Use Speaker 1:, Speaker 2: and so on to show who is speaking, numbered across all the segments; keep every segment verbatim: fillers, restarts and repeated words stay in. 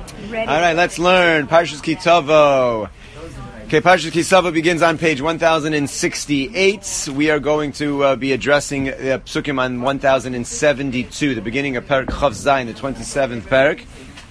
Speaker 1: Ready. All right, let's learn. Parshas Ki Tavo. Okay, Parshas Ki Tavo begins on page one thousand sixty-eight. We are going to uh, be addressing uh, Psukim on one thousand seventy-two, the beginning of Perek Chav Zayin, the twenty-seventh Perek.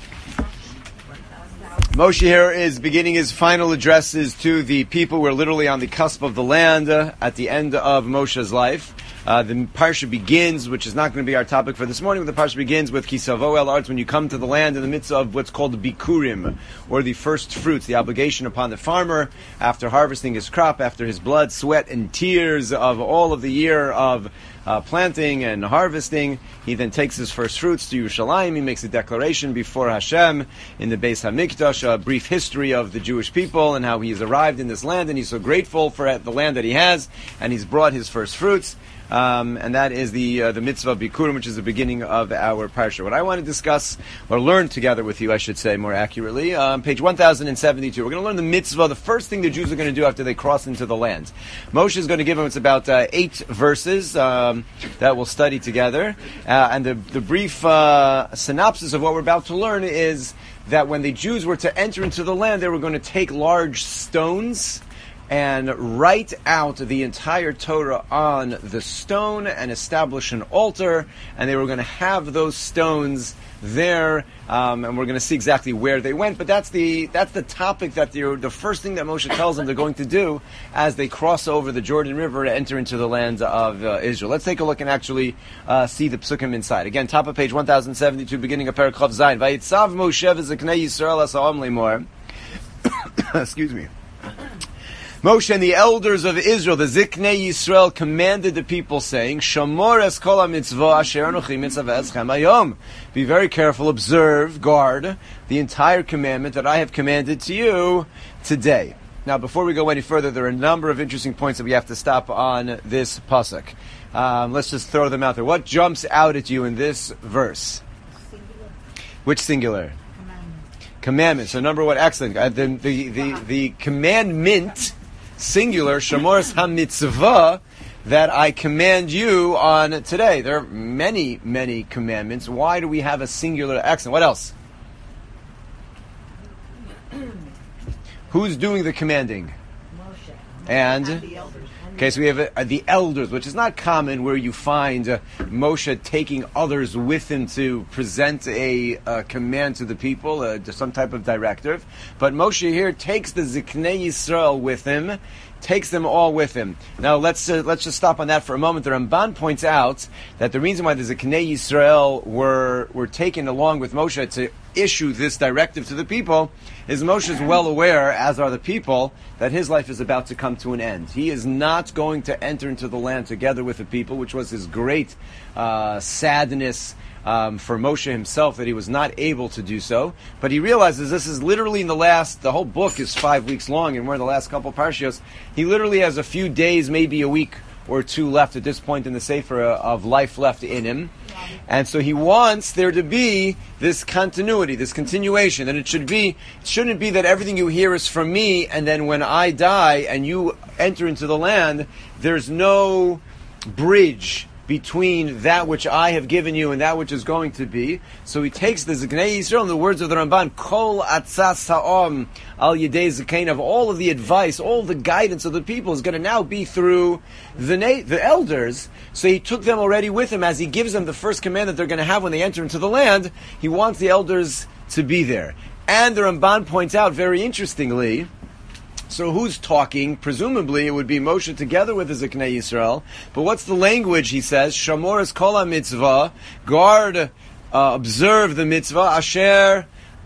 Speaker 1: Moshe here is beginning his final addresses to the people. We're literally on the cusp of the land uh, at the end of Moshe's life. Uh, the parsha begins, which is not going to be our topic for this morning, but the parsha begins with Kisavo El Arts, when you come to the land in the midst of what's called the Bikurim, or the first fruits, the obligation upon the farmer after harvesting his crop, after his blood, sweat, and tears of all of the year of uh, planting and harvesting. He then takes his first fruits to Yerushalayim. He makes a declaration before Hashem in the Beis HaMikdash, a brief history of the Jewish people and how he's arrived in this land, and he's so grateful for the land that he has, and he's brought his first fruits. Um, and that is the uh, the mitzvah of Bikurim, which is the beginning of our parsha. What I want to discuss, or learn together with you, I should say more accurately, um, page one thousand seventy-two. We're going to learn the mitzvah, the first thing the Jews are going to do after they cross into the land. Moshe is going to give them, it's about uh, eight verses um, that we'll study together. Uh, and the, the brief uh, synopsis of what we're about to learn is that when the Jews were to enter into the land, they were going to take large stones and write out the entire Torah on the stone and establish an altar, and they were going to have those stones there, um, and we're going to see exactly where they went. But that's the that's the topic that the the first thing that Moshe tells them they're going to do as they cross over the Jordan River to enter into the land of uh, Israel. Let's take a look and actually uh, see the psukim inside. Again, top of page one thousand seventy-two, beginning of Perek Chav Zayin. Vayitzav Moshe v'zeknei Yisrael asa'am lemor. Excuse me. Moshe and the elders of Israel, the Ziknei Yisrael, commanded the people, saying, Shamor es kol ha-mitzvah asher anochi mitzaveschem hayom. Be very careful, observe, guard the entire commandment that I have commanded to you today. Now, before we go any further, there are a number of interesting points that we have to stop on this pasuk. Um, let's just throw them out there. What jumps out at you in this verse? Singular. Which singular? Commandment. Commandment. So number one, excellent. Uh, the, the, the, the commandment, singular, Shamor ha-mitzvah, that I command you on today. There are many, many commandments. Why do we have a singular accent? What else? Who's doing the commanding? Moshe. And? And the elders. Okay, so we have uh, the elders, which is not common where you find uh, Moshe taking others with him to present a uh, command to the people, uh, some type of directive. But Moshe here takes the Ziknei Yisrael with him, takes them all with him. Now let's uh, let's just stop on that for a moment. The Ramban points out that the reason why the Ziknei Yisrael were were taken along with Moshe to issue this directive to the people is Moshe is well aware, as are the people, that his life is about to come to an end. He is not going to enter into the land together with the people, which was his great uh, sadness um, for Moshe himself that he was not able to do so. But he realizes this is literally in the last, the whole book is five weeks long, and we're in the last couple of parshios. He literally has a few days, maybe a week or two left at this point in the Sefer of life left in him. And so he wants there to be this continuity, this continuation, and it should be, it shouldn't be that everything you hear is from me, and then when I die and you enter into the land, there's no bridge between that which I have given you and that which is going to be. So he takes the Ziknei Yisrael, in the words of the Ramban, Kol atzas ha'om al yedei zikain, of all of the advice, all the guidance of the people is going to now be through the na- the elders. So he took them already with him as he gives them the first command that they're going to have when they enter into the land. He wants the elders to be there. And the Ramban points out, very interestingly, so who's talking? Presumably it would be Moshe together with the Ziknei Yisrael. But what's the language, he says? Shamor es kol ha-mitzvah, guard, uh, observe the mitzvah, asher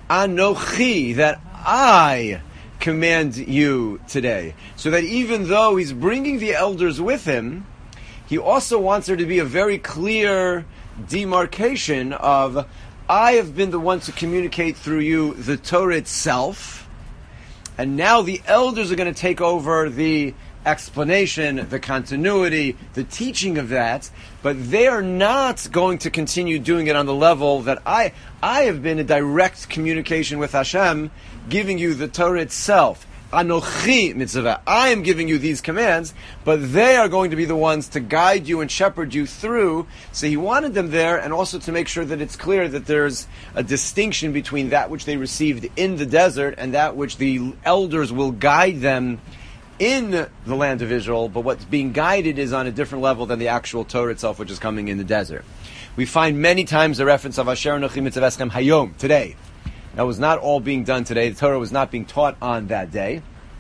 Speaker 1: anochi, that I command you today. So that even though he's bringing the elders with him, he also wants there to be a very clear demarcation of, I have been the one to communicate through you the Torah itself, and now the elders are going to take over the explanation, the continuity, the teaching of that, but they are not going to continue doing it on the level that I I have been in direct communication with Hashem, giving you the Torah itself. Anochi mitzvah. I am giving you these commands, but they are going to be the ones to guide you and shepherd you through. So he wanted them there, and also to make sure that it's clear that there's a distinction between that which they received in the desert and that which the elders will guide them in the land of Israel, but what's being guided is on a different level than the actual Torah itself, which is coming in the desert. We find many times the reference of Asher Anochi Mitzaveschem Hayom, today. That was not all being done today. The Torah was not being taught on that day.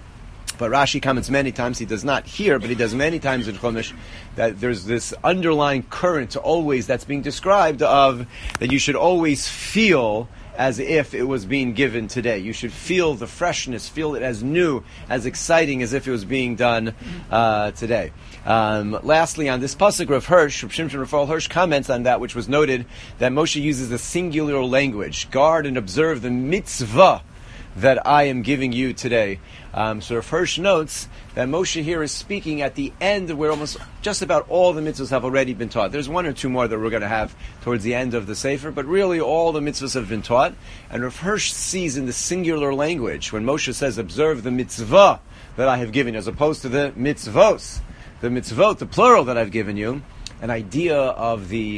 Speaker 1: But Rashi comments many times, he does not here, but he does many times in Chumash, that there's this underlying current always that's being described of that you should always feel as if it was being given today. You should feel the freshness, feel it as new, as exciting as if it was being done uh, today. Um, lastly, on this pasuk, Rav Hirsch, Rav Shimshon Raphael Hirsch comments on that, which was noted that Moshe uses a singular language. Guard and observe the mitzvah that I am giving you today. Um, so Rav Hirsch notes that Moshe here is speaking at the end where almost just about all the mitzvahs have already been taught. There's one or two more that we're going to have towards the end of the Sefer, but really all the mitzvahs have been taught. And Rav Hirsch sees in the singular language, when Moshe says, observe the mitzvah that I have given you, as opposed to the mitzvos, the mitzvot, the plural that I've given you, an idea of the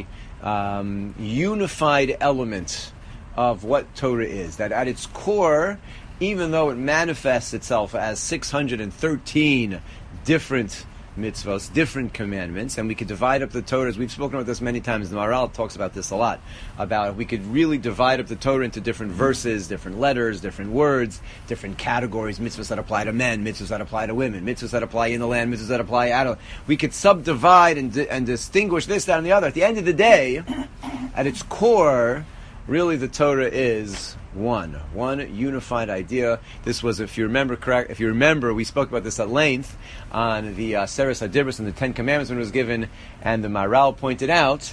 Speaker 1: um, unified element of what Torah is, that at its core, even though it manifests itself as six hundred thirteen different mitzvahs, different commandments, and we could divide up the Torah, as we've spoken about this many times, the Maharal talks about this a lot, about we could really divide up the Torah into different verses, different letters, different words, different categories, mitzvahs that apply to men, mitzvahs that apply to women, mitzvahs that apply in the land, mitzvahs that apply out of. We could subdivide and, di- and distinguish this, that, and the other. At the end of the day, at its core, really the Torah is one, one unified idea. This was, if you remember correct, if you remember, we spoke about this at length on the uh, Seres HaDibros and the Ten Commandments when it was given, and the Maharal pointed out,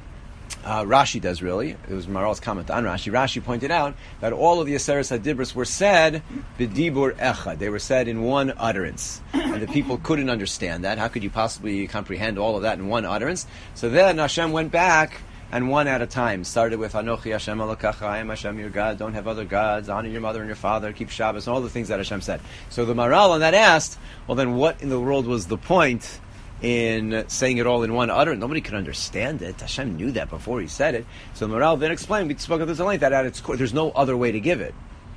Speaker 1: uh, Rashi does really, it was Maharal's comment on Rashi, Rashi pointed out that all of the Seres HaDibros were said b'dibur echad, they were said in one utterance, and the people couldn't understand that. How could you possibly comprehend all of that in one utterance? So then Hashem went back and one at a time. Started with Anochi Hashem Elokecha, I am Hashem your God, don't have other gods, honor your mother and your father, keep Shabbos, and all the things that Hashem said. So the Maharal on that asked, well then what in the world was the point in saying it all in one utterance? Nobody could understand it. Hashem knew that before he said it. So the Maharal then explained, we spoke of this at length, that at its core, there's no other way to give it.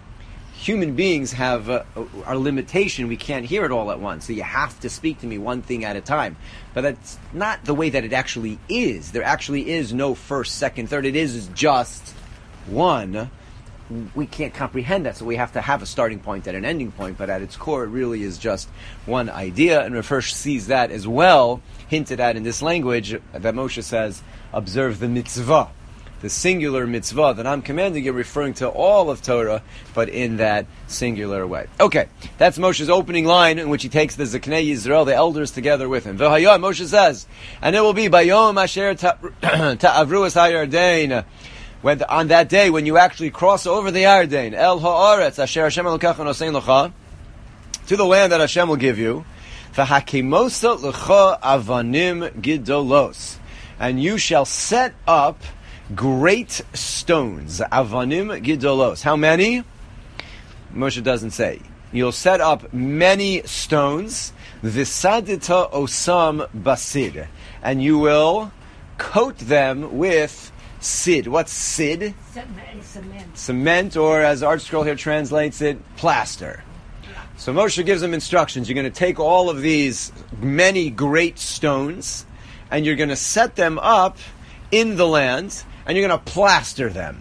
Speaker 1: Human beings have uh, our limitation. We can't hear it all at once. So you have to speak to me one thing at a time. But that's not the way that it actually is. There actually is no first, second, third. It is just one. We can't comprehend that, so we have to have a starting point and an ending point. But at its core, it really is just one idea. And Rav Hirsch sees that as well, hinted at in this language that Moshe says, observe the mitzvah. The singular mitzvah that I'm commanding you, referring to all of Torah, but in that singular way. Okay, that's Moshe's opening line, in which he takes the Zeknei Yisrael, the elders, together with him. V'hayom, Moshe says, and it will be Bayom Asher Ta'avru Es HaYarden, when on that day when you actually cross over the Yarden, El Ha'aretz Asher Hashem Elokecha Nosein Lecha, to the land that Hashem will give you, V'hakimosa Lecha Avanim Gidolos, and you shall set up great stones, avanim gidolos. How many? Moshe doesn't say. You'll set up many stones, visadita osam basid, and you will coat them with sid. What's sid?
Speaker 2: Cement.
Speaker 1: Cement, or as Art Scroll here translates it, plaster. So Moshe gives them instructions. You're going to take all of these many great stones, and you're going to set them up in the land, and you're going to plaster them.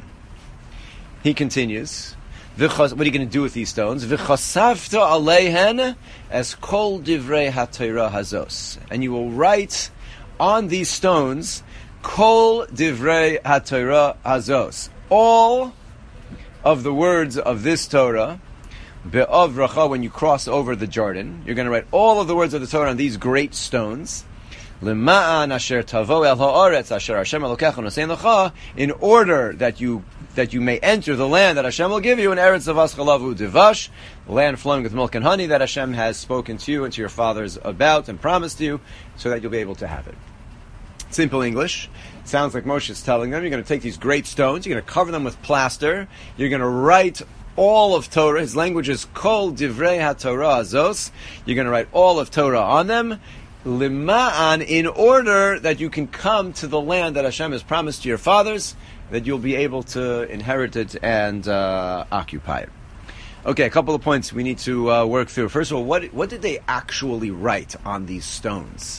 Speaker 1: He continues, what are you going to do with these stones? V'chasavta aleihen es kol divrei haTorah hazos. And you will write on these stones, kol divrei haTorah hazos. All of the words of this Torah, be'avracha, when you cross over the Jordan, you're going to write all of the words of the Torah on these great stones, L'ma'an asher tavo el ha'aretz asher Hashem Elokecha nosein lecha, in order that you that you may enter the land that Hashem will give you, an eretz zavas chalav u'devash, land flowing with milk and honey that Hashem has spoken to you and to your fathers about and promised you, so that you'll be able to have it. Simple English. It sounds like Moshe is telling them, you're going to take these great stones, you're going to cover them with plaster, you're going to write all of Torah. His language is Kol Divrei HaTorah Azos. You're going to write all of Torah on them. Lima'an, in order that you can come to the land that Hashem has promised to your fathers, that you'll be able to inherit it and uh, occupy it. Okay, a couple of points we need to uh, work through. First of all, what what did they actually write on these stones?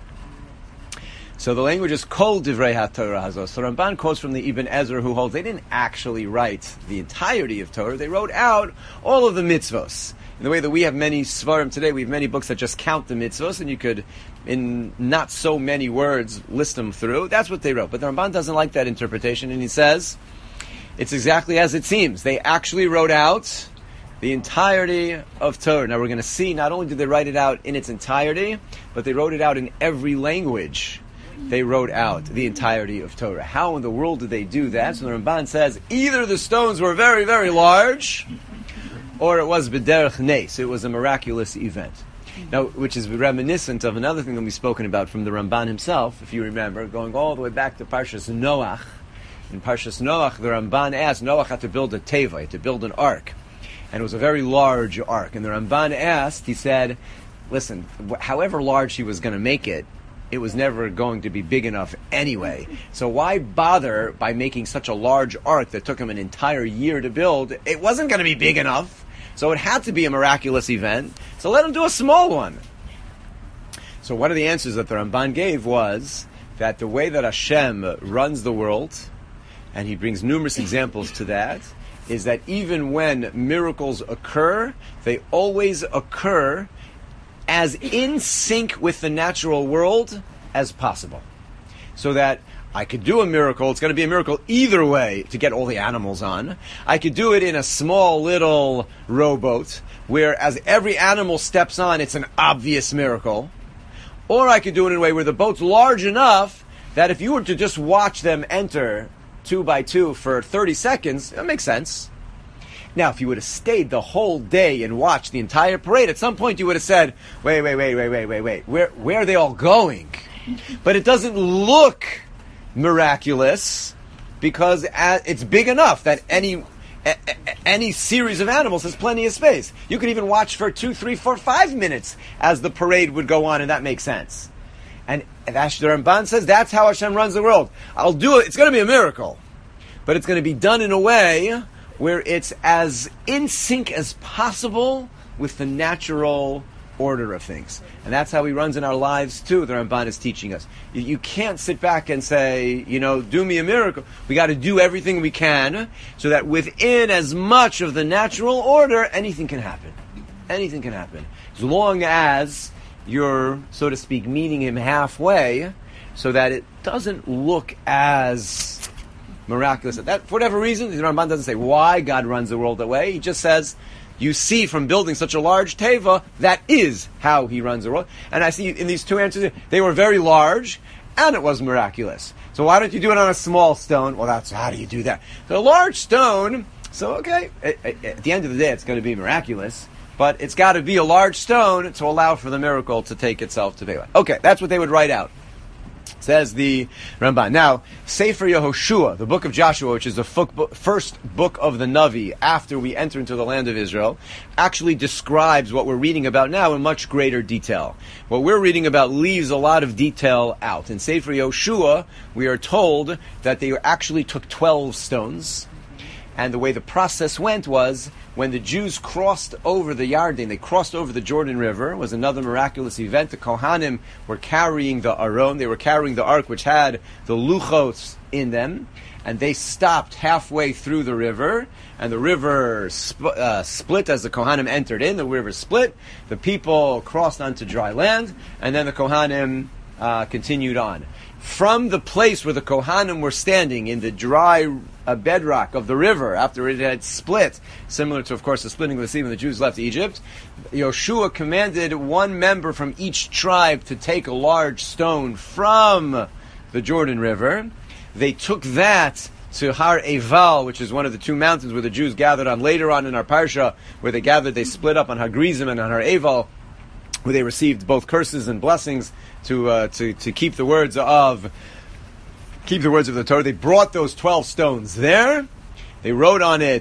Speaker 1: So the language is Kol Divrei HaTorah Hazos. So Ramban quotes from the Ibn Ezra, who holds they didn't actually write the entirety of Torah. They wrote out all of the mitzvos. In the way that we have many svarim today, we have many books that just count the mitzvos, and you could, in not so many words, list them through. That's what they wrote. But the Ramban doesn't like that interpretation, and he says, it's exactly as it seems. They actually wrote out the entirety of Torah. Now we're going to see, not only did they write it out in its entirety, but they wrote it out in every language. They wrote out the entirety of Torah. How in the world did they do that? So the Ramban says, either the stones were very, very large, or it was b'derech nes. It was a miraculous event. Now, which is reminiscent of another thing that we've spoken about from the Ramban himself, if you remember, going all the way back to Parshas Noach. In Parshas Noach, the Ramban asked, Noach had to build a teva, he had to build an ark. And it was a very large ark. And the Ramban asked, he said, listen, wh- however large he was going to make it, it was never going to be big enough anyway. So why bother by making such a large ark that took him an entire year to build? It wasn't going to be big enough. So it had to be a miraculous event. So let him do a small one. So one of the answers that the Ramban gave was that the way that Hashem runs the world, and he brings numerous examples to that, is that even when miracles occur, they always occur as in sync with the natural world as possible. So that I could do a miracle, it's going to be a miracle either way to get all the animals on. I could do it in a small little rowboat, where as every animal steps on, it's an obvious miracle. Or I could do it in a way where the boat's large enough that if you were to just watch them enter two by two for thirty seconds, that makes sense. Now, if you would have stayed the whole day and watched the entire parade, at some point you would have said, wait, wait, wait, wait, wait, wait, wait, where, where are they all going? But it doesn't look miraculous because it's big enough that any any series of animals has plenty of space. You could even watch for two, three, four, five minutes as the parade would go on, and that makes sense. And Asher Ramban says that's how Hashem runs the world. I'll do it. It's going to be a miracle, but it's going to be done in a way where it's as in sync as possible with the natural order of things. And that's how he runs in our lives too, the Ramban is teaching us. You, you can't sit back and say, you know, do me a miracle. We got to do everything we can so that within as much of the natural order, anything can happen. Anything can happen. As long as you're, so to speak, meeting him halfway so that it doesn't look as miraculous. That, for whatever reason, the Ramban doesn't say why God runs the world that way. He just says, you see from building such a large teva, that is how he runs the world. And I see in these two answers, they were very large, and it was miraculous. So why don't you do it on a small stone? Well, that's, how do you do that? So a large stone, so okay, at, at the end of the day, it's going to be miraculous, but it's got to be a large stone to allow for the miracle to take itself to Bela. Okay, that's what they would write out. Says the Ramban. Now, Sefer Yehoshua, the book of Joshua, which is the first book of the Navi after we enter into the land of Israel, actually describes what we're reading about now in much greater detail. What we're reading about leaves a lot of detail out. In Sefer Yehoshua, we are told that they actually took twelve stones, and the way the process went was, when the Jews crossed over the Yarden, they crossed over the Jordan River. It was another miraculous event. The Kohanim were carrying the Aron. They were carrying the ark, which had the Luchos in them. And they stopped halfway through the river. And the river sp- uh, split as the Kohanim entered in. The river split. The people crossed onto dry land. And then the Kohanim uh, continued on. From the place where the Kohanim were standing in the dry uh, bedrock of the river after it had split, similar to, of course, the splitting of the sea when the Jews left Egypt, Yoshua commanded one member from each tribe to take a large stone from the Jordan River. They took that to Har Eval, which is one of the two mountains where the Jews gathered on later on in our Parsha, where they gathered, they split up on Har Grizim and on Har Eval, where they received both curses and blessings to uh, to to keep the words of keep the words of the Torah. They brought those twelve stones there. They wrote on it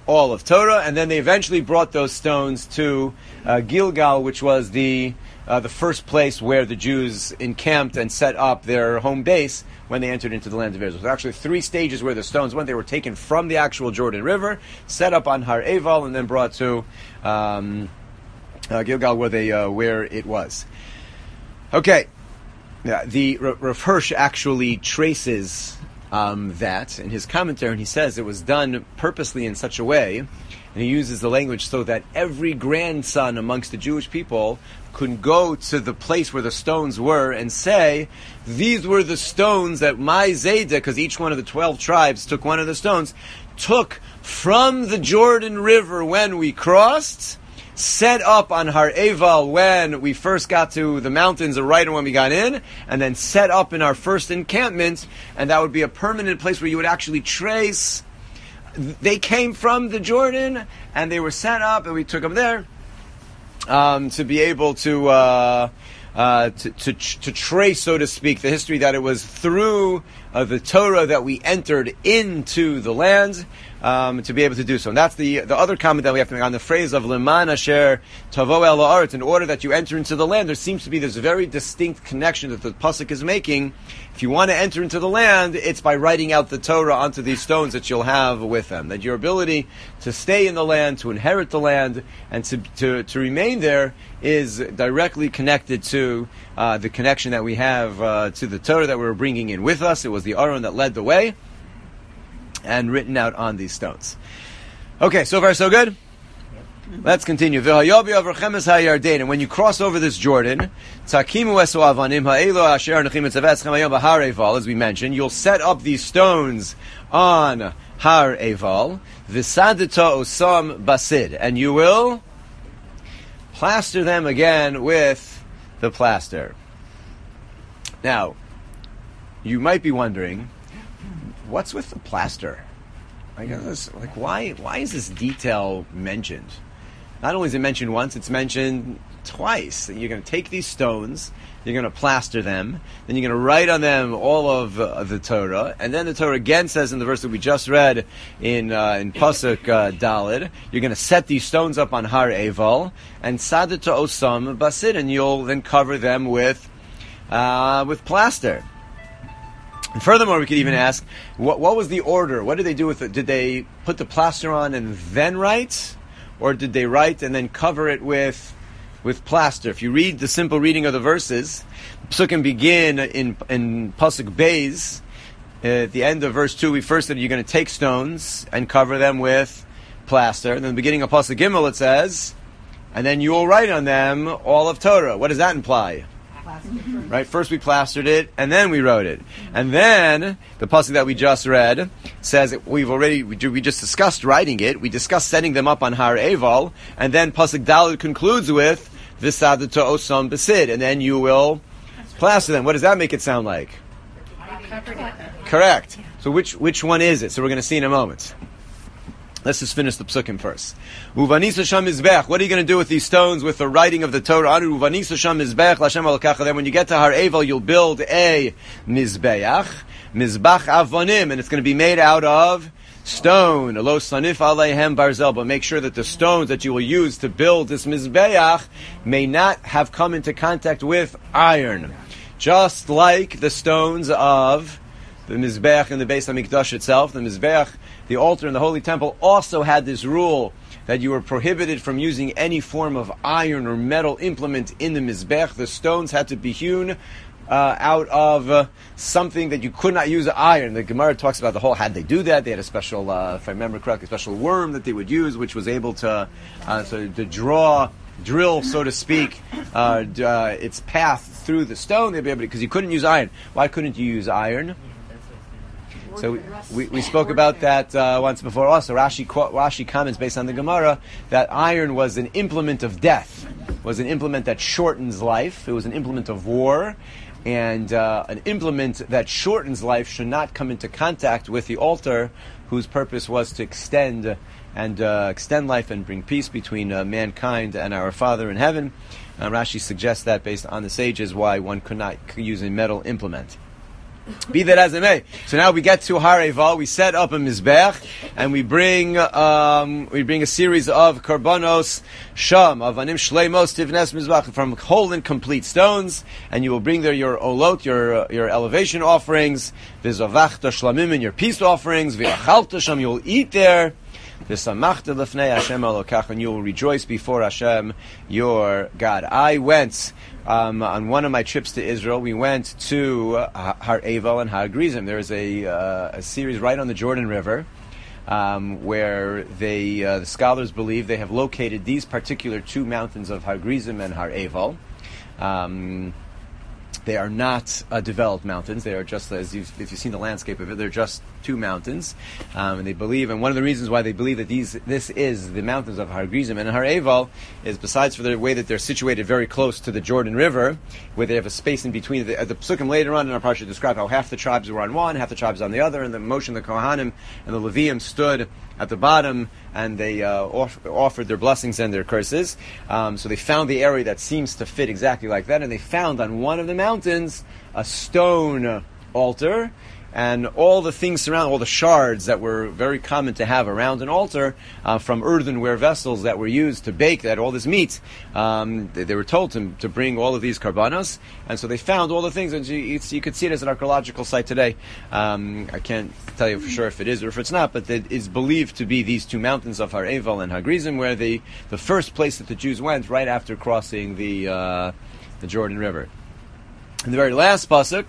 Speaker 1: all of Torah, and then they eventually brought those stones to uh, Gilgal, which was the uh, the first place where the Jews encamped and set up their home base when they entered into the land of Israel. So there were actually three stages where the stones went. They were taken from the actual Jordan River, set up on Har Eval, and then brought to um, uh, Gilgal, where they uh, where it was. Okay, yeah, the Rav Hirsch actually traces um, that in his commentary, and he says it was done purposely in such a way, and he uses the language so that every grandson amongst the Jewish people could go to the place where the stones were and say, these were the stones that my Zayda, because each one of the twelve tribes took one of the stones, took from the Jordan River when we crossed, set up on Har Eval when we first got to the mountains, or right when we got in, and then set up in our first encampment, and that would be a permanent place where you would actually trace. They came from the Jordan, and they were set up, and we took them there um, to be able to, uh, uh, to, to to trace, so to speak, the history that it was through uh, the Torah that we entered into the land. Um, to be able to do so. And that's the the other comment that we have to make on the phrase of Leman Asher Tavo El Haaretz, in order that you enter into the land. There seems to be this very distinct connection that the Pasuk is making. If you want to enter into the land, it's by writing out the Torah onto these stones that you'll have with them. That your ability to stay in the land, to inherit the land, and to to, to remain there is directly connected to uh, the connection that we have uh, to the Torah that we're bringing in with us. It was the Aron that led the way, and written out on these stones. Okay, so far so good? Let's continue. And when you cross over this Jordan, as we mentioned, you'll set up these stones on Har Eval, osam basid, and you will plaster them again with the plaster. Now, you might be wondering, what's with the plaster? Like, like why why is this detail mentioned? Not only is it mentioned once, it's mentioned twice. You're going to take these stones, you're going to plaster them, then you're going to write on them all of uh, the Torah, and then the Torah again says in the verse that we just read in uh, in Pasuk uh, Daled, you're going to set these stones up on Har Eval, and Sadata Osam Basid, and you'll then cover them with uh, with plaster. And furthermore, we could even ask, what, what was the order? What did they do with it? Did they put the plaster on and then write? Or did they write and then cover it with with plaster? If you read the simple reading of the verses, Psukim begin in, in Pasuk Beis. Uh, at the end of verse two, we first said you're going to take stones and cover them with plaster. And then the beginning of Pasuk Gimel, it says, and then you will write on them all of Torah. What does that imply? Right, first we plastered it, and then we wrote it, and then the pasuk that we just read says that we've already we, we just discussed writing it. We discussed setting them up on Har Eval, and then pasuk Daled concludes with V'sadata osam besid, and then you will plaster them. What does that make it sound like? Correct. So which which one is it? So we're going to see in a moment. Let's just finish the psukim first. Uvanisa sham mizbech. What are you going to do with these stones, with the writing of the Torah? Uvanisa sham mizbech. Lashem alakacha. Then when you get to Har Eval, you'll build a mizbeach, mizbach avonim, and it's going to be made out of stone. Lo sanif aleihem barzel. But make sure that the stones that you will use to build this mizbeach may not have come into contact with iron, just like the stones of the mizbeach in the Beis Hamikdash itself. The mizbeach, the altar in the Holy Temple, also had this rule that you were prohibited from using any form of iron or metal implement in the mizbech. The stones had to be hewn uh, out of uh, something that you could not use iron. The Gemara talks about the whole, had they do that, they had a special, uh, if I remember correctly, a special worm that they would use, which was able to, uh, so to draw, drill, so to speak, uh, uh, its path through the stone. They'd be able to, because you couldn't use iron. Why couldn't you use iron? So we, we, we spoke about that uh, once before also. Rashi, Rashi comments based on the Gemara that iron was an implement of death, was an implement that shortens life. It was an implement of war, and uh, an implement that shortens life should not come into contact with the altar, whose purpose was to extend and uh, extend life and bring peace between uh, mankind and our Father in heaven. Uh, Rashi suggests that based on the sages why one could not use a metal implement. Be that as it may. So now we get to Har Eival. We set up a mizbech, and we bring um, we bring a series of karbanos sham of anim shleimos tivnes mizbech from whole and complete stones, and you will bring there your olot, your uh, your elevation offerings, v'zavachta shlamim, and your peace offerings, v'achalta sham, you will eat there. V'samachta lefnei Hashem Elokach, and you will rejoice before Hashem your God. I went. Um, on one of my trips to Israel, we went to uh, Har Eival and Har Grizim. There is a, uh, a series right on the Jordan River um, where they uh, the scholars believe they have located these particular two mountains of Har Grizim and Har Eival. Um, They are not uh, developed mountains. They are just, as you've, if you've seen the landscape of it, they're just two mountains. Um, and they believe, and one of the reasons why they believe that these this is the mountains of Har Grizim and Har Eival is, besides for the way that they're situated very close to the Jordan River, where they have a space in between. The, the Psukim later on in our parsha describe how half the tribes were on one, half the tribes on the other, and the Moshe and the Kohanim and the Leviim stood at the bottom, and they uh, off- offered their blessings and their curses. Um, so they found the area that seems to fit exactly like that, and they found on one of the mountains a stone altar, and all the things surrounding, all the shards that were very common to have around an altar uh, from earthenware vessels that were used to bake that all this meat. Um, they, they were told to, to bring all of these karbanos, and so they found all the things, and you, you could see it as an archaeological site today. Um, I can't tell you for sure if it is or if it's not, but it is believed to be these two mountains of Har Eival and Har Grizim, where the the first place that the Jews went right after crossing the uh, the Jordan River. And the very last pasuk.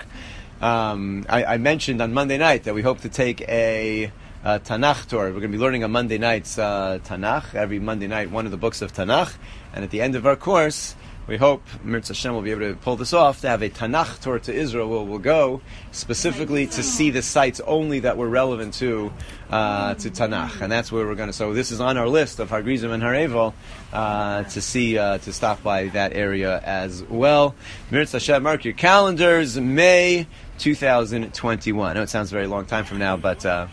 Speaker 1: Um, I, I mentioned on Monday night that we hope to take a, a Tanakh tour. We're going to be learning on Monday nights uh, Tanakh, every Monday night, one of the books of Tanakh. And at the end of our course, we hope, Mirz Hashem will be able to pull this off, to have a Tanakh tour to Israel where we'll go specifically to see the sites only that were relevant to uh, to Tanakh. And that's where we're going to, so this is on our list of Har Grizim and Har Eival uh, to see, uh, to stop by that area as well. Mirz Hashem, mark your calendars, May two thousand twenty-one. I know it sounds a very long time from now, but uh,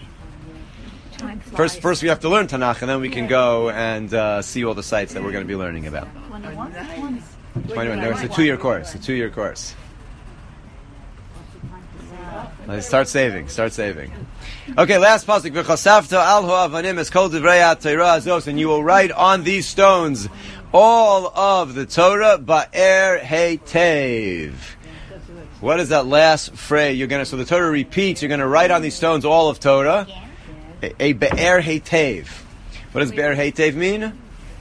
Speaker 1: first first we have to learn Tanakh, and then we can go and uh, see all the sites that we're going to be learning about. twenty-one. No, it's a two-year course. A two-year course. Let's start saving. Start saving. Okay, last pasuk. V'chasafta al ha'avanim es kol divrei ha'Torah azos, and you will write on these stones all of the Torah ba'er heitev. What is that last phrase? You're gonna. So the Torah repeats. You're going to write on these stones all of Torah. A, a be'er heitev. What does be'er heitev mean?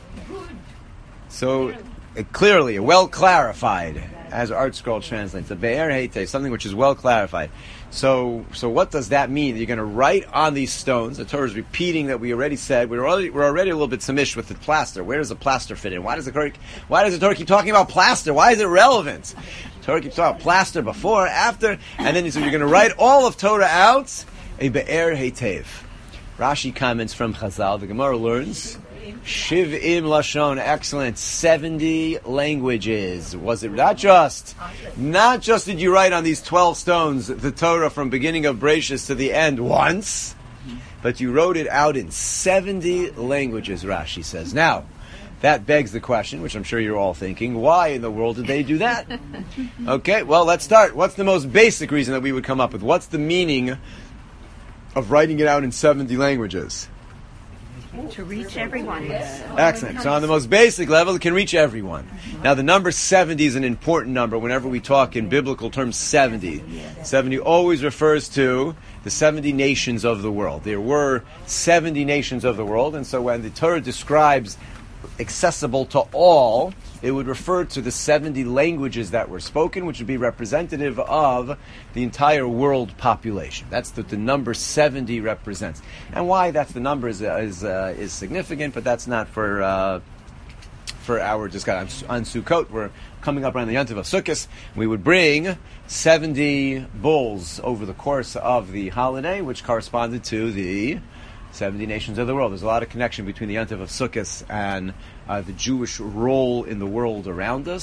Speaker 1: So. Uh, clearly, well clarified, as Art Scroll translates, a be'er heitev, something which is well clarified. So, so what does that mean? You're going to write on these stones. The Torah is repeating that we already said. We're already we're already a little bit simish with the plaster. Where does the plaster fit in? Why does the Torah, why does the Torah keep talking about plaster? Why is it relevant? The Torah keeps talking about plaster before, after, and then so you're going to write all of Torah out. A be'er heitev. Rashi comments from Chazal. The Gemara learns. Shiv'im Lashon, excellent, seventy languages. Was it not just, not just did you write on these twelve stones the Torah from beginning of Bereshis to the end once, but you wrote it out in seventy languages, Rashi says. Now, that begs the question, which I'm sure you're all thinking, why in the world did they do that? Okay, well, let's start. What's the most basic reason that we would come up with? What's the meaning of writing it out in seventy languages?
Speaker 2: To reach everyone.
Speaker 1: Excellent. So on the most basic level, it can reach everyone. Now the number seventy is an important number whenever we talk in biblical terms, seventy. seventy always refers to the seventy nations of the world. There were seventy nations of the world, and so when the Torah describes accessible to all, it would refer to the seventy languages that were spoken, which would be representative of the entire world population. That's what the number seventy represents. And why that's the number is is, uh, is significant, but that's not for uh, for our discussion. On Sukkot, we're coming up around the Yontiv of Sukkot. We would bring seventy bulls over the course of the holiday, which corresponded to the seventy nations of the world. There's a lot of connection between the Yontiv of Sukkot and uh, the Jewish role in the world around us.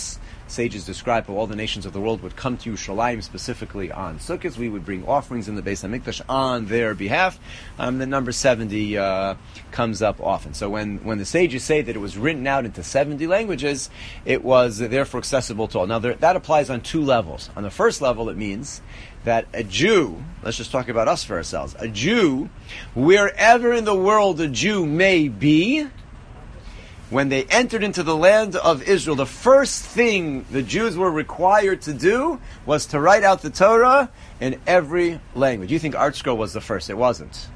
Speaker 1: sages describe how all the nations of the world would come to Yerushalayim specifically on Sukkot. We would bring offerings in the Beis HaMikdash on their behalf. Um, the number seventy uh, comes up often. So when, when the sages say that it was written out into seventy languages, it was uh, therefore accessible to all. Now there, that applies on two levels. On the first level, it means that a Jew, let's just talk about us for ourselves, a Jew, wherever in the world a Jew may be, when they entered into the land of Israel, the first thing the Jews were required to do was to write out the Torah in every language. You think Art Scroll was the first? It wasn't.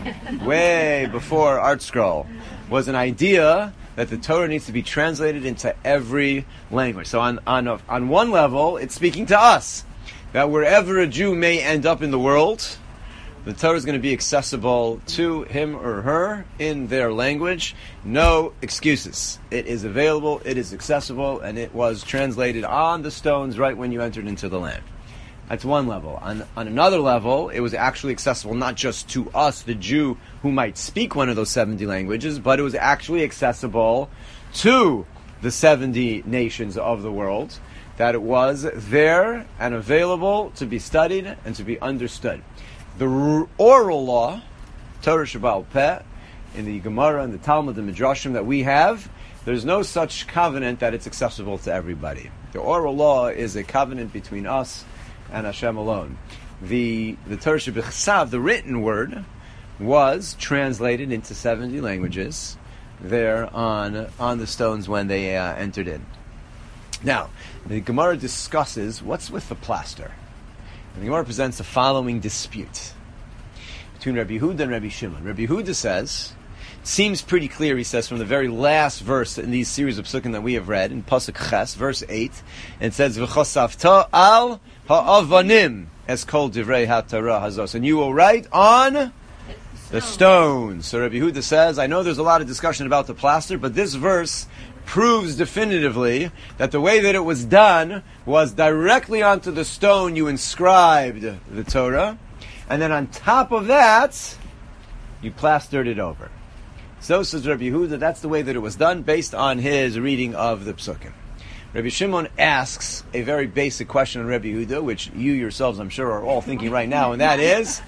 Speaker 1: Way before Art Scroll was an idea that the Torah needs to be translated into every language. So on, on, on one level, it's speaking to us, that wherever a Jew may end up in the world, the Torah is going to be accessible to him or her in their language. No excuses. It is available, it is accessible, and it was translated on the stones right when you entered into the land. That's one level. On, on another level, it was actually accessible not just to us, the Jew who might speak one of those seventy languages, but it was actually accessible to the seventy nations of the world, that it was there and available to be studied and to be understood. The r- oral law, Torah Shebaal Peh, in the Gemara and the Talmud and Midrashim that we have, there's no such covenant that it's accessible to everybody. The oral law is a covenant between us and Hashem alone. The the Torah Shebichsav, the written word, was translated into seventy languages there on on the stones when they uh, entered in. Now, the Gemara discusses what's with the plaster. And the Gemara presents the following dispute between Rabbi Yehuda and Rabbi Shimon. Rabbi Yehuda says, it seems pretty clear, he says, from the very last verse in these series of psukim that we have read, in Pasuk Ches, verse eight, it says, V'chosavta al ha'avanim es kol divrei ha'Torah hazos. And you will write on the stones. So Rabbi Yehuda says, I know there's a lot of discussion about the plaster, but this verse proves definitively that the way that it was done was directly onto the stone you inscribed the Torah, and then on top of that, you plastered it over. So says Rabbi Yehuda, that's the way that it was done based on his reading of the Psukim. Rabbi Shimon asks a very basic question on Rabbi Yehuda, which you yourselves, I'm sure, are all thinking right now, and that is...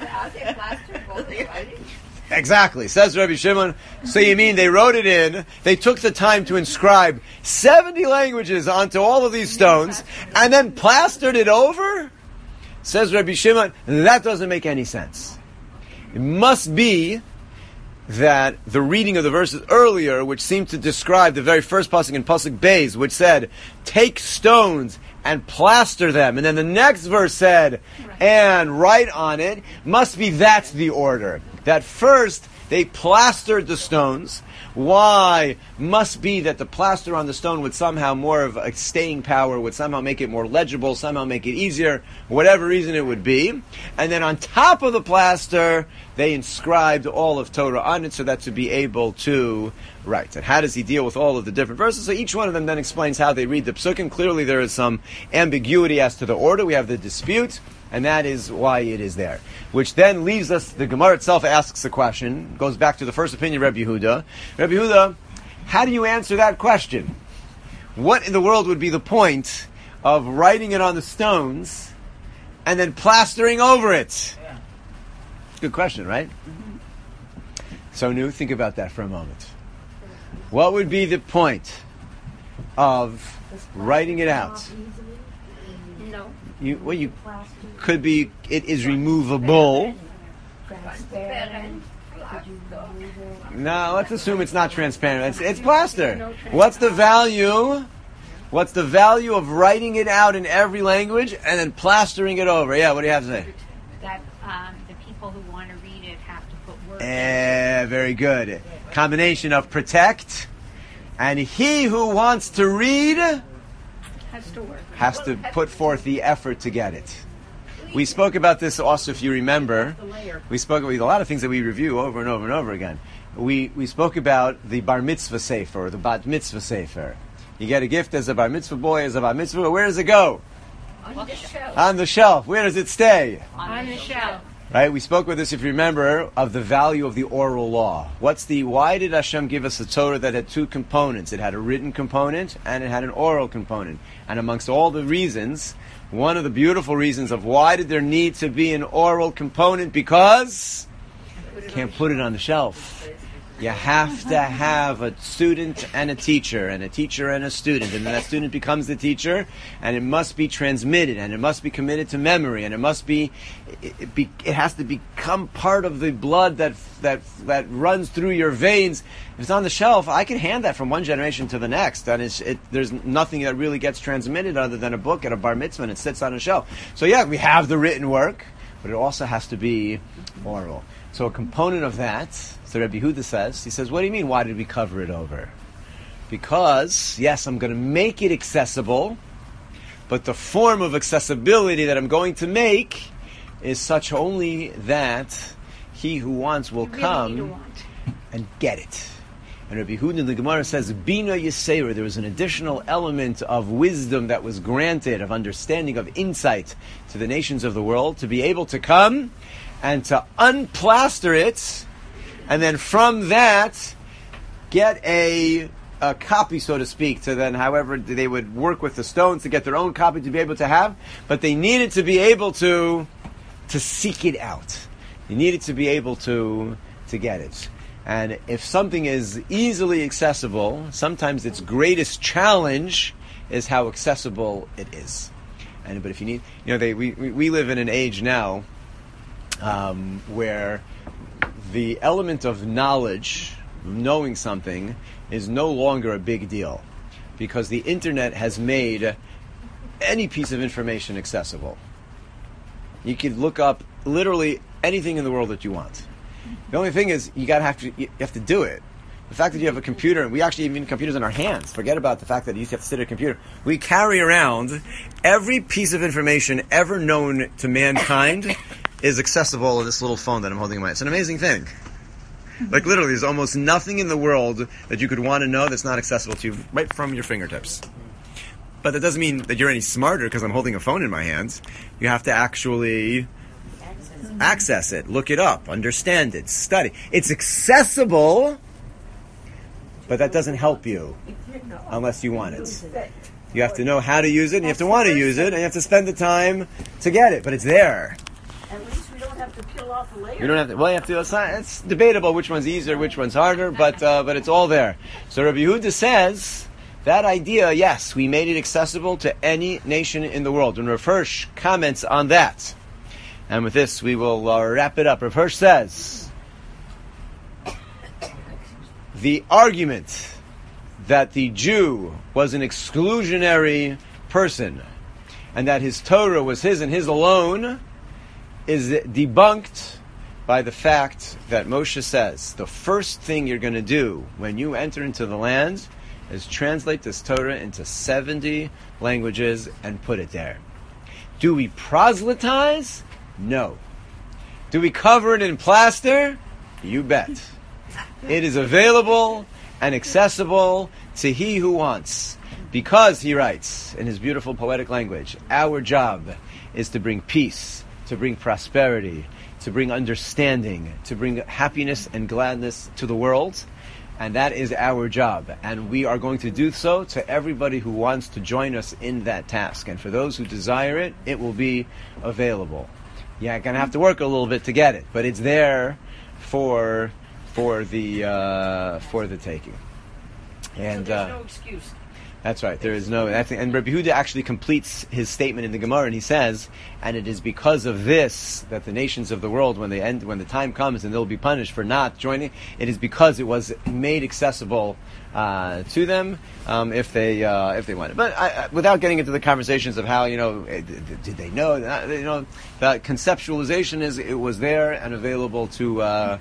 Speaker 1: Exactly. Says Rabbi Shimon, so you mean they wrote it in, they took the time to inscribe seventy languages onto all of these stones, and then plastered it over? Says Rabbi Shimon, that doesn't make any sense. It must be that the reading of the verses earlier, which seemed to describe the very first pasuk in Pasuk Beis, which said, take stones and plaster them, and then the next verse said, and write on it, must be that's the order. That first, they plastered the stones. Why? Must be that the plaster on the stone would somehow more of a staying power, would somehow make it more legible, somehow make it easier, whatever reason it would be. And then on top of the plaster, they inscribed all of Torah on it so that to be able to write. And how does he deal with all of the different verses? So each one of them then explains how they read the psukim. Clearly there is some ambiguity as to the order. We have the dispute, and that is why it is there. Which then leaves us, the Gemara itself asks the question, goes back to the first opinion of Rabbi Yehuda. Rabbi Yehuda, how do you answer that question? What in the world would be the point of writing it on the stones and then plastering over it? Yeah. Good question, right? Mm-hmm. So, Nu, think about that for a moment. What would be the point of writing it out?
Speaker 2: No.
Speaker 1: You, well, you could be, it is removable. No, let's assume it's not transparent. It's, it's plaster. What's the value? What's the value of writing it out in every language and then plastering it over? Yeah, what do you have to say?
Speaker 2: That um, the people who want to read it have to put words.
Speaker 1: Eh, very good. Combination of protect and he who wants to read
Speaker 2: Has to work.
Speaker 1: has to put forth the effort to get it. We spoke about this also, if you remember. We spoke about a lot of things that we review over and over and over again. We we spoke about the bar mitzvah sefer, or the bat mitzvah sefer. You get a gift as a bar mitzvah boy, as a bar mitzvah. Where does it go?
Speaker 2: On the shelf.
Speaker 1: On the shelf. Where does it stay?
Speaker 2: On the shelf.
Speaker 1: Right? We spoke with this, if you remember, of the value of the oral law. What's the? Why did Hashem give us a Torah that had two components? It had a written component and it had an oral component. And amongst all the reasons, one of the beautiful reasons of why did there need to be an oral component? Because you can't put it on the shelf. You have to have a student and a teacher, and a teacher and a student, and then that student becomes the teacher, and it must be transmitted, and it must be committed to memory, and it must be, it, it, be, it has to become part of the blood that that that runs through your veins. If it's on the shelf, I can hand that from one generation to the next, and it's, it, there's nothing that really gets transmitted other than a book at a bar mitzvah, and it sits on a shelf. So yeah, we have the written work, but it also has to be oral. So a component of that, so Rabbi Yehuda says, he says, what do you mean, why did we cover it over? Because, yes, I'm going to make it accessible, but the form of accessibility that I'm going to make is such only that he who wants will
Speaker 2: You really
Speaker 1: come
Speaker 2: need to want.
Speaker 1: and get it. And Rabbi Yehuda in the Gemara says, Bina Yisera, there was an additional element of wisdom that was granted, of understanding, of insight to the nations of the world, to be able to come and to unplaster it, and then from that, get a, a copy, so to speak, to then however they would work with the stones to get their own copy to be able to have, but they needed to be able to to seek it out. They needed to be able to to get it. And if something is easily accessible, sometimes its greatest challenge is how accessible it is. And but if you need, you know, they we we, we live in an age now um, where the element of knowledge, knowing something, is no longer a big deal, because the internet has made any piece of information accessible. You could look up literally anything in the world that you want. The only thing is, you gotta have to you have to do it. The fact that you have a computer, and we actually even computers in our hands. Forget about the fact that you used to have to sit at a computer. We carry around every piece of information ever known to mankind is accessible in this little phone that I'm holding in my hand. It's an amazing thing. Like literally, there's almost nothing in the world that you could want to know that's not accessible to you right from your fingertips. But that doesn't mean that you're any smarter because I'm holding a phone in my hands. You have to actually access it, look it up, understand it, study. It's accessible, but that doesn't help you unless you want it. You have to know how to use it, and you have to want to use it, and you have to spend the time to get it. But it's there.
Speaker 3: At least we don't have to peel off a layer.
Speaker 1: You don't have to. Well, you have to. It's, not, it's debatable which one's easier, which one's harder, but uh, but it's all there. So Rabbi Yehuda says that idea. Yes, we made it accessible to any nation in the world. And Rav Hirsch comments on that. And with this, we will uh, wrap it up. Rav Hirsch says the argument that the Jew was an exclusionary person and that his Torah was his and his alone is debunked by the fact that Moshe says the first thing you're going to do when you enter into the land is translate this Torah into seventy languages and put it there. Do we proselytize? No. Do we cover it in plaster? You bet. It is available and accessible to he who wants. Because, he writes in his beautiful poetic language, our job is to bring peace, to bring prosperity, to bring understanding, to bring happiness and gladness to the world. And that is our job. And we are going to do so to everybody who wants to join us in that task. And for those who desire it, it will be available. Yeah, you're going to have to work a little bit to get it, but it's there for for the uh, for the taking. And
Speaker 3: so there's
Speaker 1: uh,
Speaker 3: no excuse.
Speaker 1: That's right. There is no. That's, and Rabbi Yehuda actually completes his statement in the Gemara, and he says, "And it is because of this that the nations of the world, when they end, when the time comes, and they'll be punished for not joining, it is because it was made accessible uh, to them um, if they uh, if they wanted." But I, without getting into the conversations of how you know did they know, you know, the conceptualization is it was there and available to uh,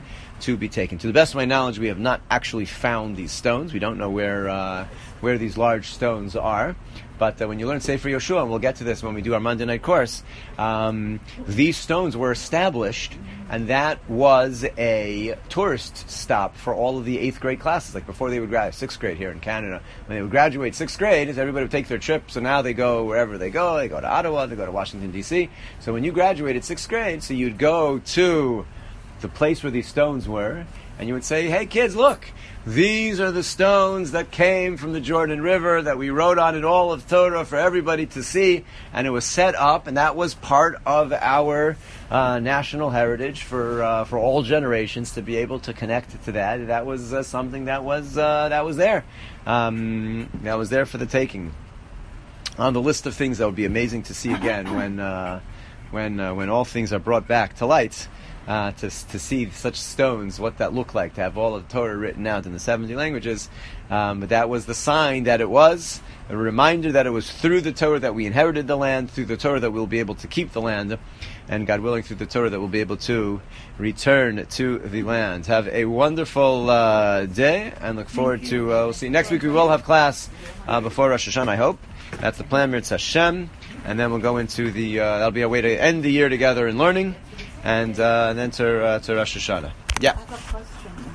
Speaker 1: to be taken. To the best of my knowledge, we have not actually found these stones. We don't know where uh, where these large stones are. But uh, when you learn Sefer Yoshua, and we'll get to this when we do our Monday night course, um, these stones were established, and that was a tourist stop for all of the eighth grade classes. Like before they would graduate, sixth grade here in Canada, when they would graduate sixth grade, everybody would take their trip. So now they go wherever they go. They go to Ottawa, they go to Washington D C. So when you graduated sixth grade, so you'd go to the place where these stones were, and you would say, "Hey kids, look, these are the stones that came from the Jordan River that we wrote on in all of Torah for everybody to see," and it was set up, and that was part of our uh, national heritage for uh, for all generations to be able to connect to that. That was uh, something that was uh, that was there, um, that was there for the taking. On the list of things that would be amazing to see again when uh, when uh, when all things are brought back to light. Uh, to to see such stones, what that looked like, to have all of the Torah written out in the seventy languages. Um, but that was the sign that it was, a reminder that it was through the Torah that we inherited the land, through the Torah that we'll be able to keep the land, and God willing, through the Torah that we'll be able to return to the land. Have a wonderful uh, day, and look forward to, uh, we'll see. Next week we will have class uh, before Rosh Hashanah, I hope. That's the plan, Mirz Hashem. And then we'll go into the, uh, that'll be a way to end the year together in learning. And, uh, and then to, uh, to Rosh Hashanah. Yeah.
Speaker 3: I have a question.